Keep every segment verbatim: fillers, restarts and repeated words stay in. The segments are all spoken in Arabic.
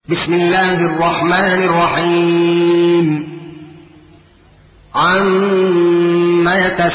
بسم الله الرحمن الرحيم. عما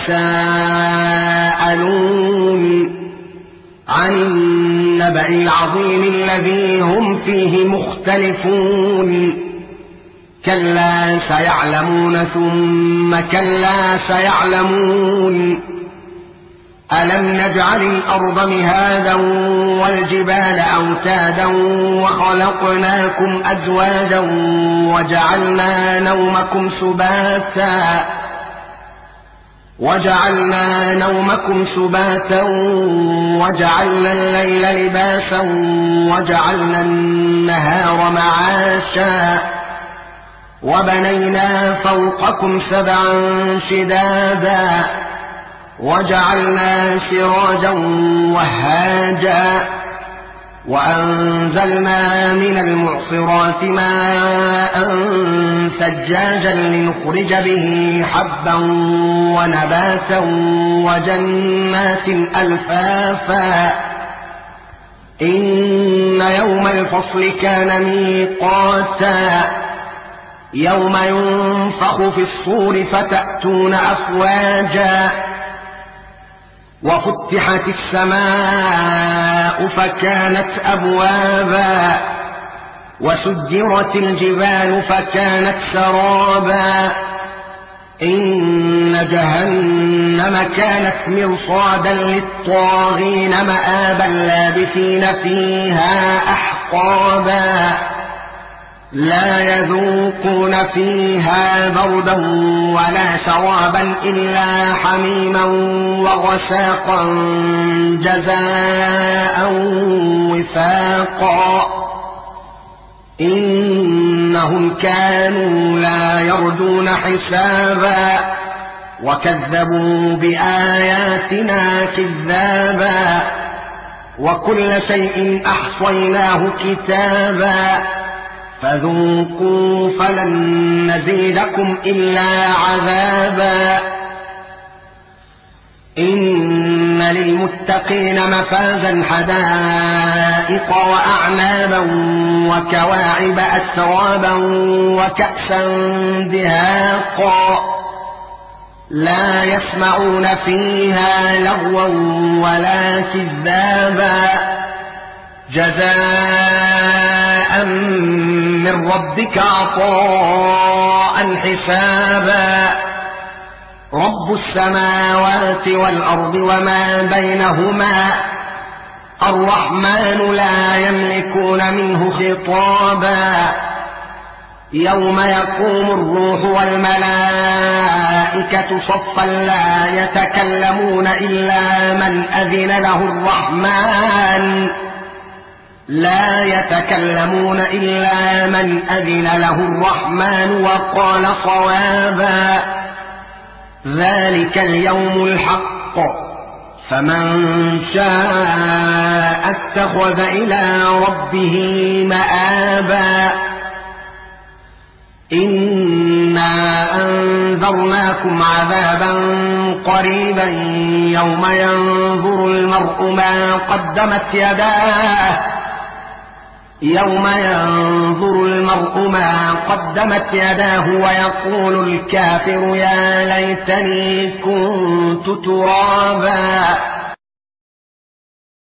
يتساءلون عن النبأ العظيم الذي هم فيه مختلفون كلا سيعلمون ثم كلا سيعلمون ألم نجعل الأرض مهادا والجبال أوتادا وخلقناكم أزواجا وجعلنا نومكم سباتا وجعلنا نومكم سباتا وجعلنا الليل لباسا وجعلنا النهار معاشا وبنينا فوقكم سبعا شدادا وجعلنا سراجا وهاجا وأنزلنا من المعصرات ماء ثجاجا لنخرج به حبا ونباتا وجنات ألفافا إن يوم الفصل كان ميقاتا يوم ينفخ في الصور فتأتون أفواجا وفتحت السماء فكانت أبوابا وسجرت الجبال فكانت سرابا إن جهنم كانت مرصادا للطاغين مآبا لابثين فيها أحقابا لا يذوقون فيها بردا ولا شرابا إلا حميما وغساقا جزاء وفاقا إنهم كانوا لا يرجون حسابا وكذبوا بآياتنا كذابا وكل شيء أحصيناه كتابا فذوقوا فلن نزيدكم إلا عذابا إن للمتقين مفازا حدائق وأعنابا وكواعب أترابا وكأسا دهاقا لا يسمعون فيها لغوا ولا كذابا جزاء من ربك عطاء حسابا رب السماوات والأرض وما بينهما الرحمن لا يملكون منه خطابا يوم يقوم الروح والملائكة صفا لا يتكلمون إلا من أذن له الرحمن لا يتكلمون إلا من أذن له الرحمن وقال صوابا ذلك اليوم الحق فمن شاء اتخذ إلى ربه مآبا إنا أنذرناكم عذابا قريبا يوم ينظر المرء ما قدمت يداه يوم ينظر المرء ما قدمت يداه ويقول الكافر يا ليتني كنت ترابا